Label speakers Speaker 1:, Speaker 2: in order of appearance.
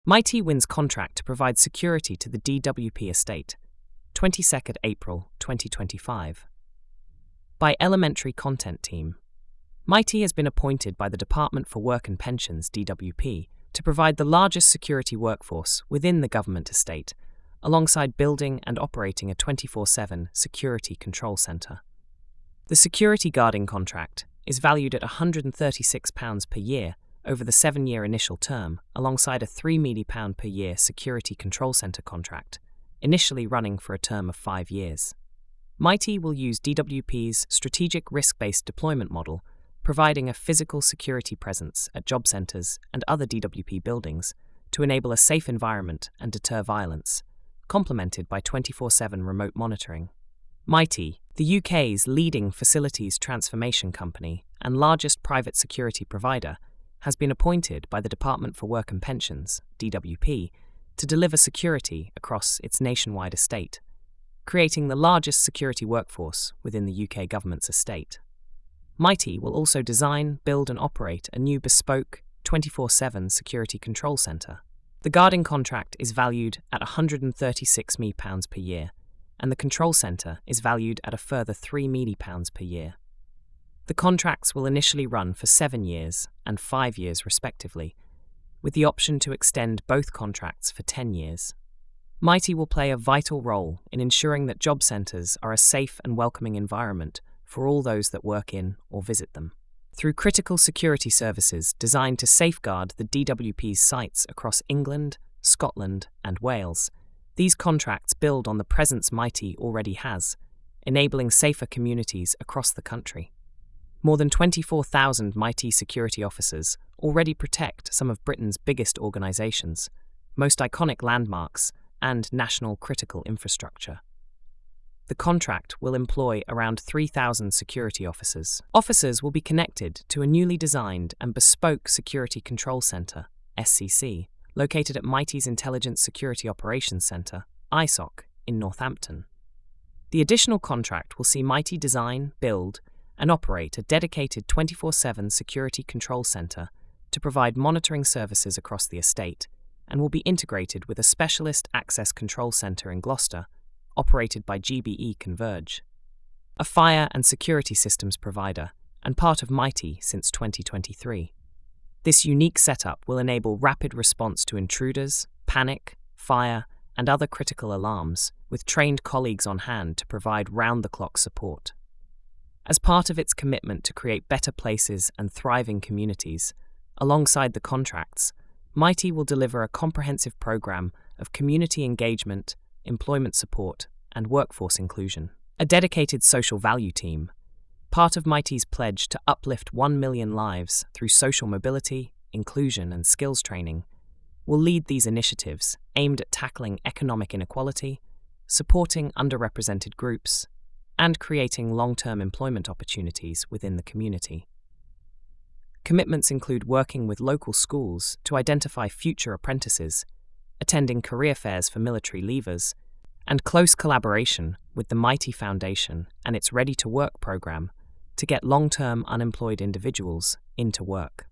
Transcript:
Speaker 1: Mitie wins contract to provide security to the DWP estate. 22nd April 2025. By Elementary Content Team. Mitie has been appointed by the Department for Work and Pensions (DWP) to provide the largest security workforce within the government estate, alongside building and operating a 24/7 security control centre. The security guarding contract is valued at £136 per year over the 7-year initial term, alongside a £3 million per year security control centre contract, initially running for a term of 5 years. Mitie will use DWP's strategic risk-based deployment model, providing a physical security presence at job centres and other DWP buildings to enable a safe environment and deter violence, complemented by 24/7 remote monitoring. Mitie, the UK's leading facilities transformation company and largest private security provider, has been appointed by the Department for Work and Pensions (DWP) to deliver security across its nationwide estate, creating the largest security workforce within the UK government's estate. Mitie will also design, build and operate a new bespoke 24/7 security control centre. The guarding contract is valued at £136 million per year, and the control centre is valued at a further £3 million per year. The contracts will initially run for 7 years and 5 years respectively, with the option to extend both contracts for 10 years. Mitie will play a vital role in ensuring that job centres are a safe and welcoming environment for all those that work in or visit them. Through critical security services designed to safeguard the DWP's sites across England, Scotland and Wales, these contracts build on the presence Mitie already has, enabling safer communities across the country. More than 24,000 Mitie security officers already protect some of Britain's biggest organisations, most iconic landmarks, and national critical infrastructure. The contract will employ around 3,000 security officers. Officers will be connected to a newly designed and bespoke Security Control Centre, SCC, located at Mitie's Intelligence Security Operations Centre, ISOC, in Northampton. The additional contract will see Mitie design, build, and operate a dedicated 24/7 security control centre to provide monitoring services across the estate, and will be integrated with a specialist access control centre in Gloucester, operated by GBE Converge, a fire and security systems provider and part of Mitie since 2023. This unique setup will enable rapid response to intruders, panic, fire, and other critical alarms, with trained colleagues on hand to provide round-the-clock support. As part of its commitment to create better places and thriving communities, alongside the contracts, Mitie will deliver a comprehensive programme of community engagement, employment support, and workforce inclusion. A dedicated social value team, part of Mitie's pledge to uplift 1 million lives through social mobility, inclusion, and skills training, will lead these initiatives aimed at tackling economic inequality, supporting underrepresented groups, and creating long-term employment opportunities within the community. Commitments include working with local schools to identify future apprentices, attending career fairs for military leavers, and close collaboration with the Mitie Foundation and its Ready to Work programme to get long-term unemployed individuals into work.